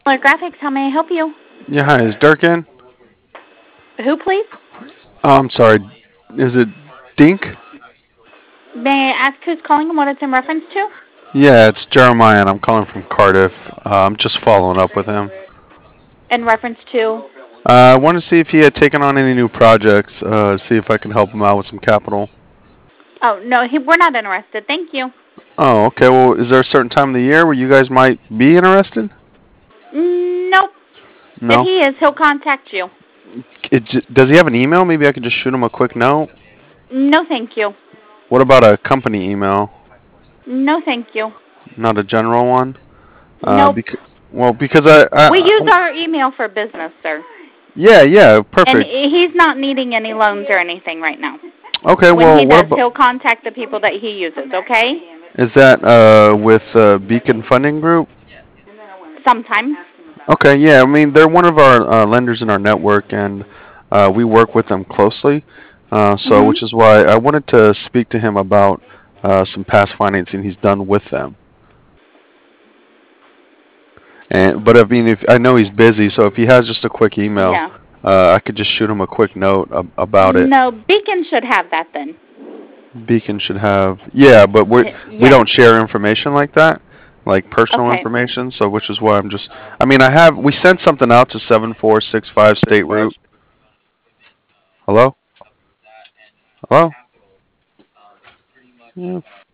Graphics, how may I help you? Yeah, hi, is Dirk in? Who, please? I'm sorry, is it Dink? May I ask who's calling and what it's in reference to? Yeah, it's Jeremiah, and I'm calling from Cardiff. I'm just following up with him. In reference to? I want to see if he had taken on any new projects, see if I can help him out with some capital. Oh, no, we're not interested. Thank you. Oh, okay, well, is there a certain time of the year where you guys might be interested? Nope. If No? he is, he'll contact you. Does he have an email? Maybe I could just shoot him a quick note. No, thank you. What about a company email? No, thank you. Not a general one? Nope. Because We use our email for business, sir. yeah, yeah, And perfect. he's not needing any loans or anything right now. Okay, When well, he what does, about, he'll contact the people that he uses, okay? is that with Beacon Funding Group? Sometimes. Okay, yeah, I mean they're one of our lenders in our network, and we work with them closely. So, Mhm. which is why I wanted to speak to him about some past financing he's done with them. And but I mean, if I know he's busy, so if he has just a quick email, Yeah. I could just shoot him a quick note about it. No, Beacon should have that then. Beacon should have, yeah, but we Yes. don't share information like that, like personal Okay. information. So, which is why I'm just, I mean, we sent something out to 7465 State Route. Hello, hello. Yeah,